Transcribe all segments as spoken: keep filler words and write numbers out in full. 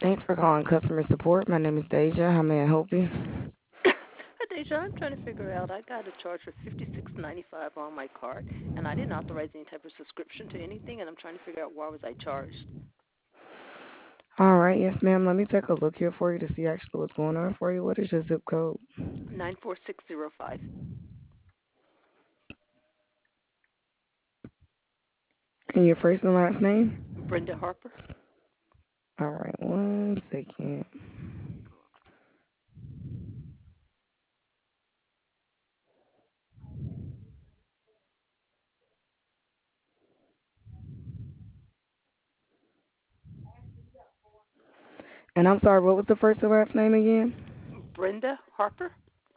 Thanks for calling customer support. My name is Deja. How may I help you? Hi, Deja. I'm trying to figure out. I got a charge for fifty six ninety five on my card, and I didn't authorize any type of subscription to anything, and I'm trying to figure out why was I charged. All right, yes, ma'am. Let me take a look here for you to see actually what's going on for you. What is your zip code? Nine four six zero five. And your first and last name? Brenda Harper. All right, one second. And I'm sorry, what was the first and last name again? Brenda Harper.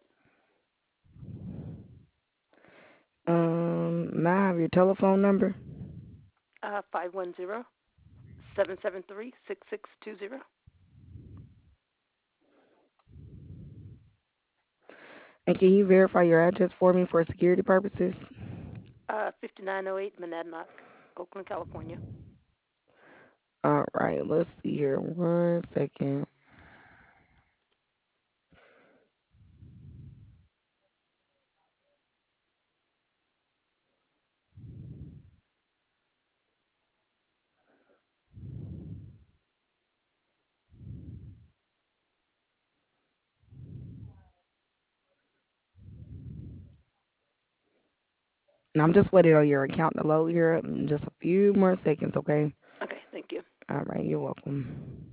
Um, may I have your telephone number? Uh, five one zero seven seven three six six two zero. And can you verify your address for me for security purposes? Uh, fifty nine oh eight Monadnock, Oakland, California. All right, let's see here. One second. And I'm just waiting on your account to load here. in Just a few more seconds, okay? Okay, thank you. All right, you're welcome.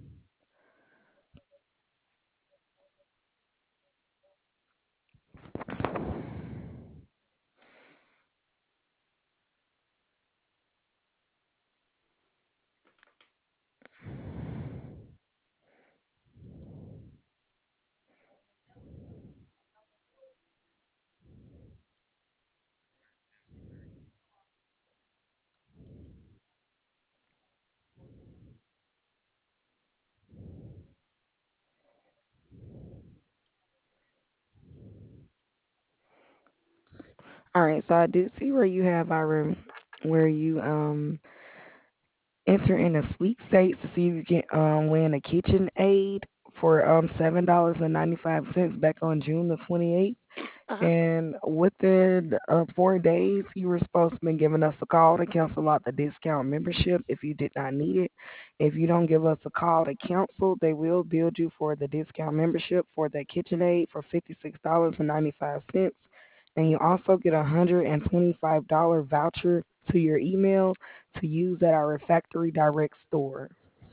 All right, so I do see where you have our where you um enter in a sweepstakes to see if you can um win a kitchen aid for um seven dollars and ninety five cents back on June the twenty eighth. Uh huh. And within uh, four days, you were supposed to be giving us a call to cancel out the discount membership if you did not need it. If you don't give us a call to cancel, they will bill you for the discount membership for that KitchenAid for fifty-six dollars and ninety-five cents. And you also get a one hundred twenty-five dollars voucher to your email to use at our factory direct store.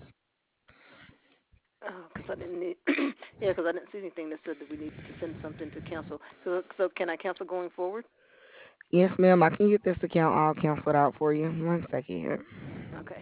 Oh, because I didn't need. Yeah, because I didn't see anything that said that we needed to send something to cancel. So, so can I cancel going forward? Yes, ma'am, I can get this account all canceled out for you. One second here. Okay.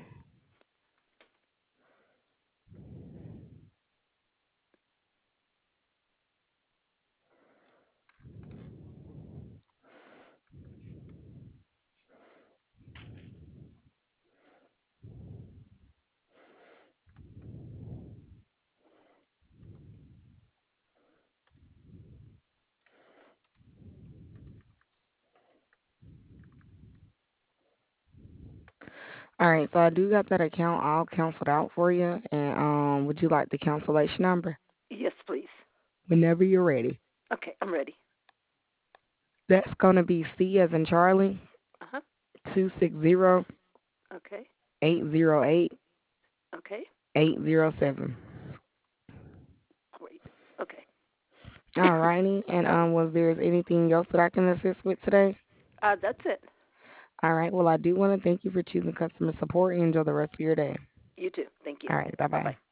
All right, so I do got that account all canceled out for you. And um, would you like the cancellation number? Yes, please. Whenever you're ready. Okay, I'm ready. That's gonna be C as in Charlie, Uh huh. two six zero Okay. eight zero eight Okay. eight zero seven. Great. Okay. All righty. And um, was there anything else that I can assist with today? Uh, that's it. All right. Well, I do want to thank you for choosing customer support and enjoy the rest of your day. You too. Thank you. All right. Bye Bye bye. bye.